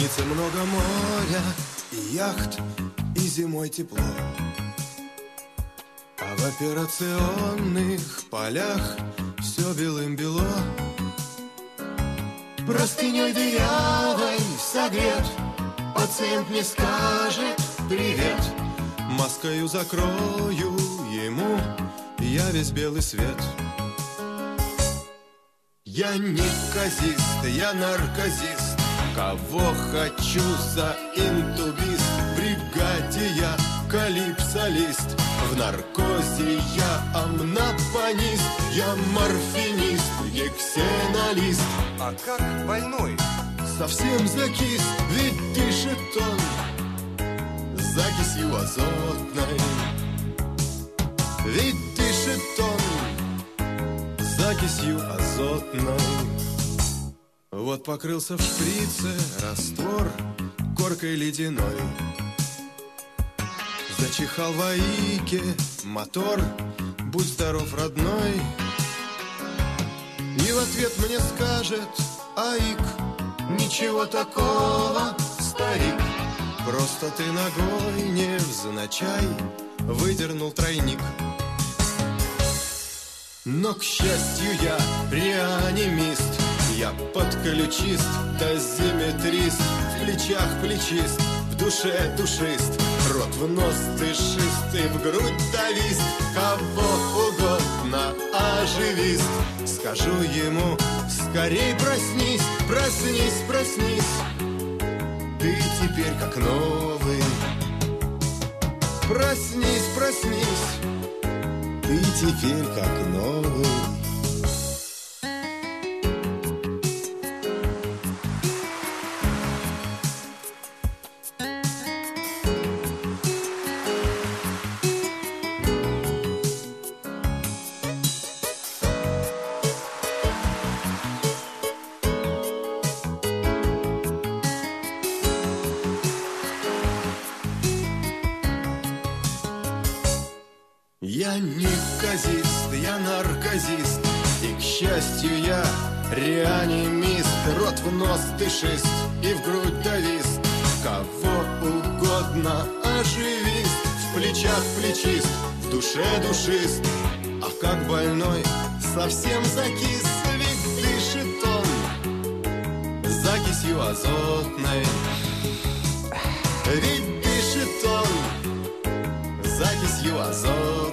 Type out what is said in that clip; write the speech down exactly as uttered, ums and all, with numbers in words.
снится много моря и яхт, и зимой тепло. А в операционных полях все белым-бело. Простыней дырявой согрет, пациент мне скажет привет. Маскою закрою ему я весь белый свет. Я неказист, я наркозист, кого хочу за интубист. В бригаде я калипсолист, в наркозе я амнопонист. Я морфинист, гексенолист. А как больной? Совсем закис, ведь дышит он закисью азотной. Ведь дышит он закисью азотной. Вот покрылся в шприце раствор коркой ледяной. Зачихал в АИКе мотор, будь здоров, родной. И в ответ мне скажет АИК: ничего такого, старик, просто ты ногой невзначай выдернул тройник. Но, к счастью, я реанимист, я подключист, дозиметрист, в плечах плечист, в душе душист, рот в нос дышист и в грудь давист. Кого угодно оживист. Скажу ему: скорей проснись, проснись, проснись, ты теперь как новый. Проснись, проснись, ты теперь как новый. Я неказист, я наркозист, и, к счастью, я реанимист. Рот в нос дышист и в грудь давист, кого угодно оживист. В плечах плечист, в душе душист, а как больной совсем закис. Ведь дышит он закисью азотной. Ведь дышит он закисью азотной.